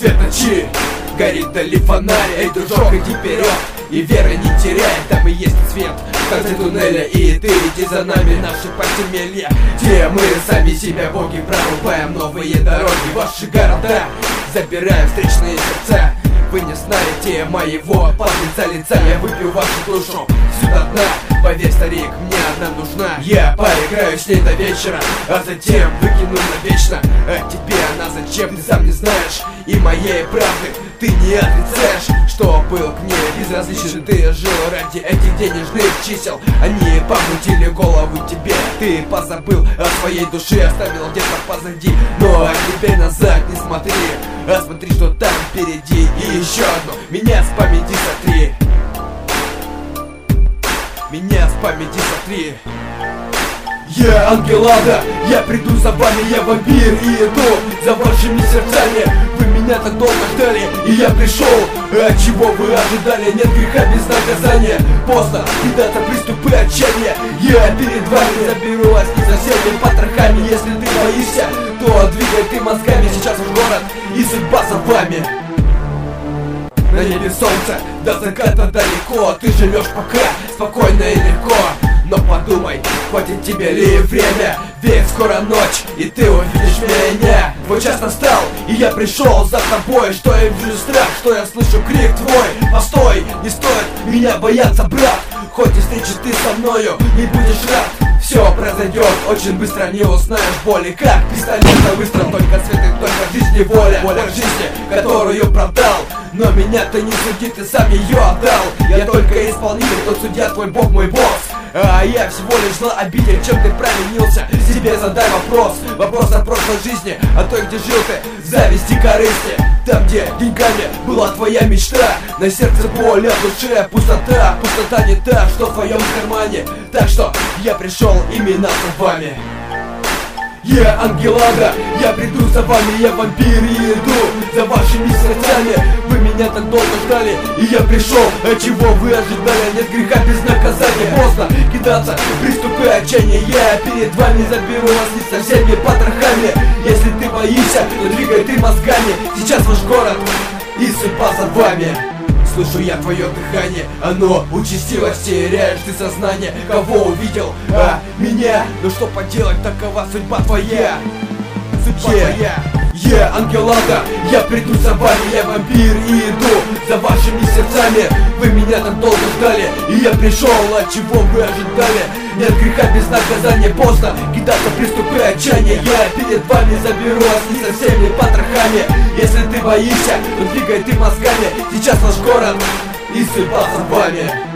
свет ночи, горит дали фонарь. Эй, дружок, иди вперед и веры не теряй. Там и есть свет в конце туннеля, и ты иди за нами, наши подземелья, где мы сами себя боги прорубаем новые дороги, ваши города, забираем встречные сердца. Вы не знаете моего подлинца лица. Я выпью вашу душу всю до дна. Поверь, старик, мне одна нужна. Я поиграю с ней до вечера, а затем выкину навечно. А тебе она зачем, ты сам не знаешь. И моей правды ты не отрицаешь, что был к ней безразличен. Ты жил ради этих денежных чисел, они помутили голову тебе. Ты позабыл о своей душе, оставил где-то позади. Но теперь назад не смотри, а смотри, что там впереди. И еще одно, меня с памяти сотри. Меня с памяти сотри. Я ангел ада, я приду за вами, я вампир и иду за вашими сердцами. Вы меня так долго ждали, и я пришел. А чего вы ожидали? Нет греха без наказания. Поздно, кидаться приступы отчаяния. Я перед вами заберу вас не за всеми потрохами. Если ты боишься, то двигай ты мозгами. Сейчас в город, и судьба за вами. На небе солнце, до заката далеко. Ты живешь пока, спокойно и легко. Но подумай, хватит тебе ли время? Ведь скоро ночь, и ты увидишь меня. Твой час настал, и я пришел за тобой. Что я вижу страх, что я слышу крик твой. Постой, не стоит меня бояться, брат. Хоть и встречи ты со мною, не будешь рад. Все произойдет очень быстро, не узнаешь боли. Как пистолет на выстрел, только свет и только жизнь и воля. Воля жизни, которую продал. Но меня-то не суди, ты сам ее отдал. Я только исполнитель, тот судья, твой бог, мой босс. А я всего лишь зла обитель, чем ты провинился? Себе задай вопрос, вопрос о прошлой жизни, о той, где жил ты, зависти, корысти. Там, где деньгами была твоя мечта, на сердце боль, а в душе пустота. Пустота не та, что в твоем кармане. Так что я пришел именно за вами. Я ангел ада, я приду за вами, я вампир и иду за вашими сердцами. Вы меня так долго ждали, и я пришел. А чего вы ожидали? Нет греха без наказания. Поздно кидаться в приступы отчаяния. Я перед вами заберу вас не со всеми потрохами. Если ты боишься, то двигай ты мозгами. Сейчас ваш город, и судьба за вами. Слышу я твое дыхание, оно участилось, теряешь ты сознание. Кого увидел? А меня? Ну что поделать, такова судьба твоя. Судьба твоя. Я ангел ада, я приду за вами, я вампир и иду за вашими сердцами. Вы меня так долго ждали, и я пришел. А чего вы ожидали? Нет греха без наказания. Поздно кидаться в приступы отчаяния. Я перед вами заберу вас не со всеми потрохами. Если ты боишься, то двигай ты мозгами. Сейчас наш город, и судьба за вами.